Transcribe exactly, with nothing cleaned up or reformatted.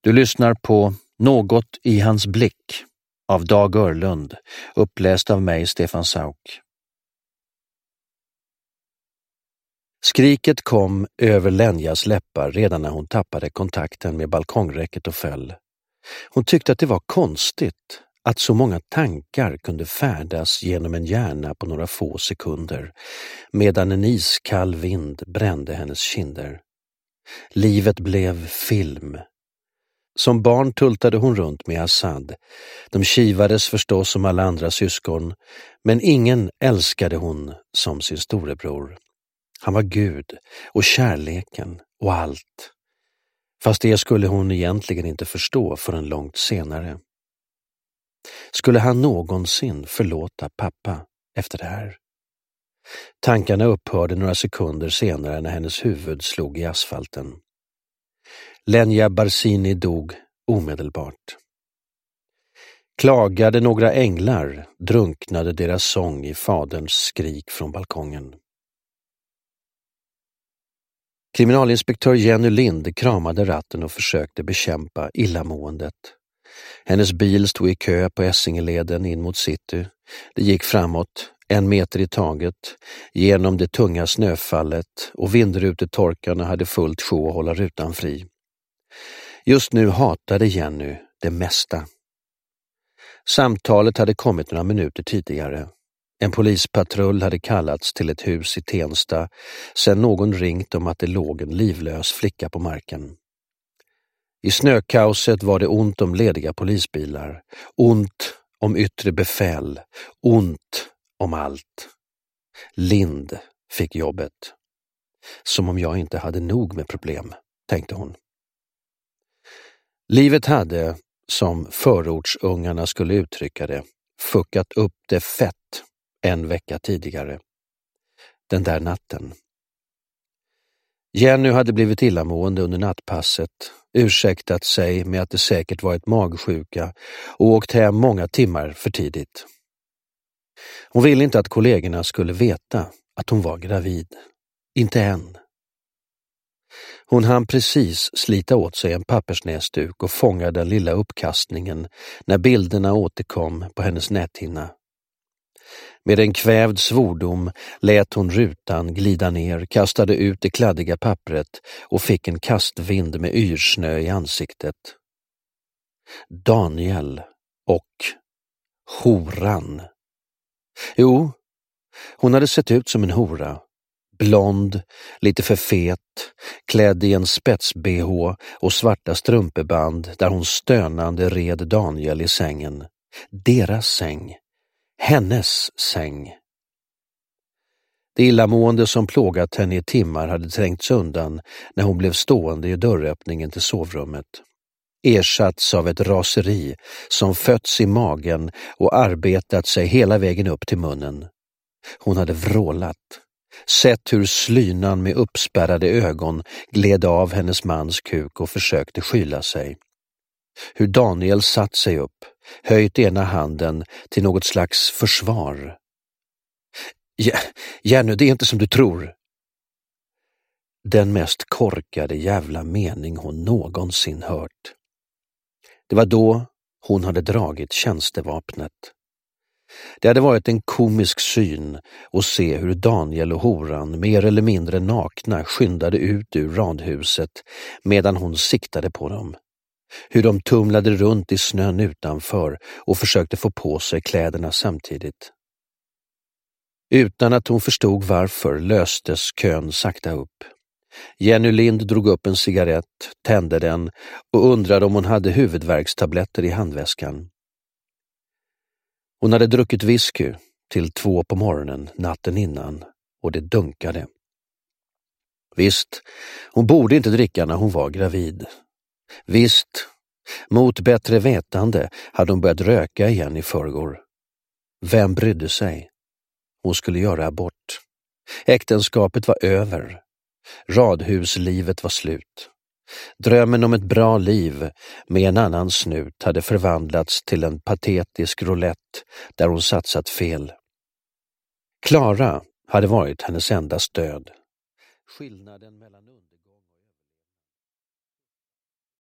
Du lyssnar på Något i hans blick av Dag Örlund, uppläst av mig, Stefan Sauk. Skriket kom över Lenjas läppar redan när hon tappade kontakten med balkongräcket och föll. Hon tyckte att det var konstigt att så många tankar kunde färdas genom en hjärna på några få sekunder, medan en iskall vind brände hennes kinder. Livet blev film. Som barn tultade hon runt med Assad. De kivades förstås som alla andra syskon, men ingen älskade hon som sin storebror. Han var Gud och kärleken och allt. Fast det skulle hon egentligen inte förstå förrän långt senare. Skulle han någonsin förlåta pappa efter det här? Tankarna upphörde några sekunder senare när hennes huvud slog i asfalten. Lenja Barsini dog omedelbart. Klagade några änglar, drunknade deras sång i faderns skrik från balkongen. Kriminalinspektör Jenny Lind kramade ratten och försökte bekämpa illamåendet. Hennes bil stod i kö på Essingeleden in mot city. Det gick framåt, en meter i taget, genom det tunga snöfallet, och vindrutetorkarna hade fullt sjå att hålla rutan fri. Just nu hatade Jenny det mesta. Samtalet hade kommit några minuter tidigare. En polispatrull hade kallats till ett hus i Tensta sedan någon ringt om att det låg en livlös flicka på marken. I snökaoset var det ont om lediga polisbilar, ont om yttre befäl, ont om allt. Lind fick jobbet. Som om jag inte hade nog med problem, tänkte hon. Livet hade, som förortsungarna skulle uttrycka det, fuckat upp det fett en vecka tidigare. Den där natten. Jenny hade blivit illamående under nattpasset, ursäktat sig med att det säkert varit magsjuka och åkt hem många timmar för tidigt. Hon ville inte att kollegorna skulle veta att hon var gravid. Inte än. Hon hann precis slita åt sig en pappersnäsduk och fånga den lilla uppkastningen när bilderna återkom på hennes näthinna. Med en kvävd svordom lät hon rutan glida ner, kastade ut det kladdiga pappret och fick en kastvind med yrsnö i ansiktet. Daniel och horan. Jo, hon hade sett ut som en hora. Blond, lite för fet, klädd i en spets-B H och svarta strumpeband där hon stönande red Daniel i sängen. Deras säng. Hennes säng. Det illamående som plågat henne i timmar hade trängts undan när hon blev stående i dörröppningen till sovrummet. Ersatts av ett raseri som fötts i magen och arbetat sig hela vägen upp till munnen. Hon hade vrålat. Sett hur slynan med uppspärrade ögon gled av hennes mans kuk och försökte skyla sig. Hur Daniel satt sig upp, höjt ena handen till något slags försvar. Ja, Jenny, det är inte som du tror. Den mest korkade jävla mening hon någonsin hört. Det var då hon hade dragit tjänstevapnet. Det hade varit en komisk syn att se hur Daniel och horan mer eller mindre nakna skyndade ut ur radhuset medan hon siktade på dem. Hur de tumlade runt i snön utanför och försökte få på sig kläderna samtidigt. Utan att hon förstod varför löstes kön sakta upp. Jenny Lind drog upp en cigarett, tände den och undrade om hon hade huvudvärkstabletter i handväskan. Hon hade druckit whisky till två på morgonen natten innan och det dunkade. Visst, hon borde inte dricka när hon var gravid. Visst, mot bättre vetande hade hon börjat röka igen i förrgår. Vem brydde sig? Hon skulle göra abort. Äktenskapet var över. Radhuslivet var slut. Drömmen om ett bra liv med en annan snut hade förvandlats till en patetisk roulette där hon satsat fel. Klara hade varit hennes enda stöd. Skillnaden mellan under